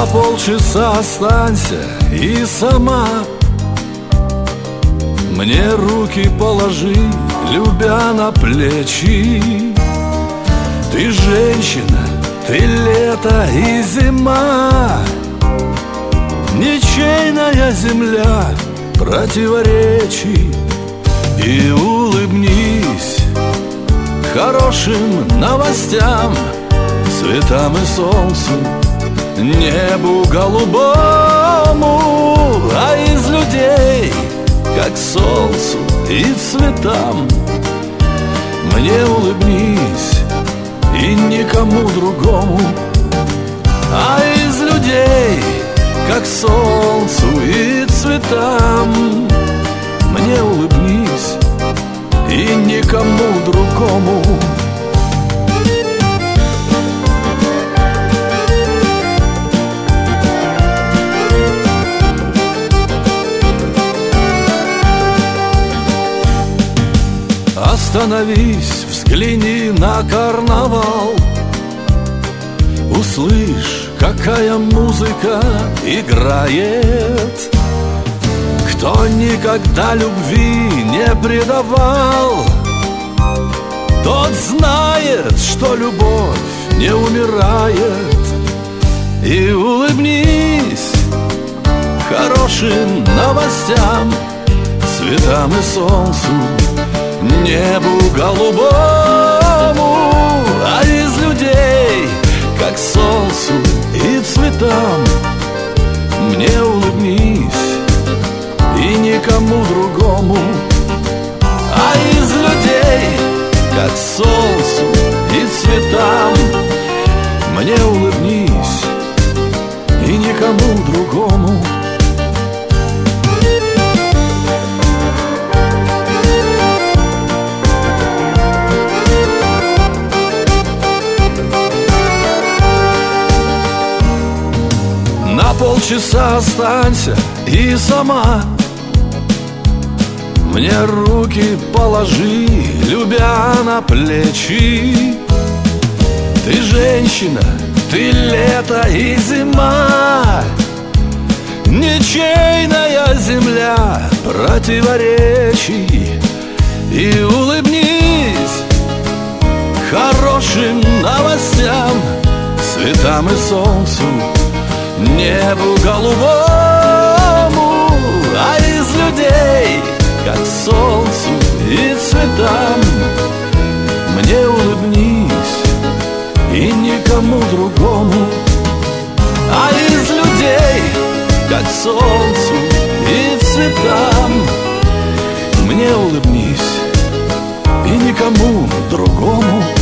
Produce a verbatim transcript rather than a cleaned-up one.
На полчаса останься и сама мне руки положи, любя на плечи. Ты женщина, ты лето и зима, ничейная земля противоречий. И улыбнись хорошим новостям, цветам и солнцу, небу голубому. А из людей, как солнцу и цветам, мне улыбнись и никому другому. А из людей, как солнцу и цветам, мне улыбнись и никому другому. Остановись, взгляни на карнавал, услышь, какая музыка играет. Кто никогда любви не предавал, тот знает, что любовь не умирает. И улыбнись хорошим новостям, цветам и солнцу, небу голубому. А из людей, как солнцу и цветам, мне улыбнись и никому другому. А из людей, как солнцу и цветам, мне улыбнись и никому другому. На полчаса останься и сама мне руки положи, любя на плечи. Ты женщина, ты лето и зима, ничейная земля противоречий. И улыбнись хорошим новостям, цветам и солнцу, небу голубому. А из людей, как солнцу и цветам, мне улыбнись и никому другому. А из людей, как солнцу и цветам, мне улыбнись и никому другому.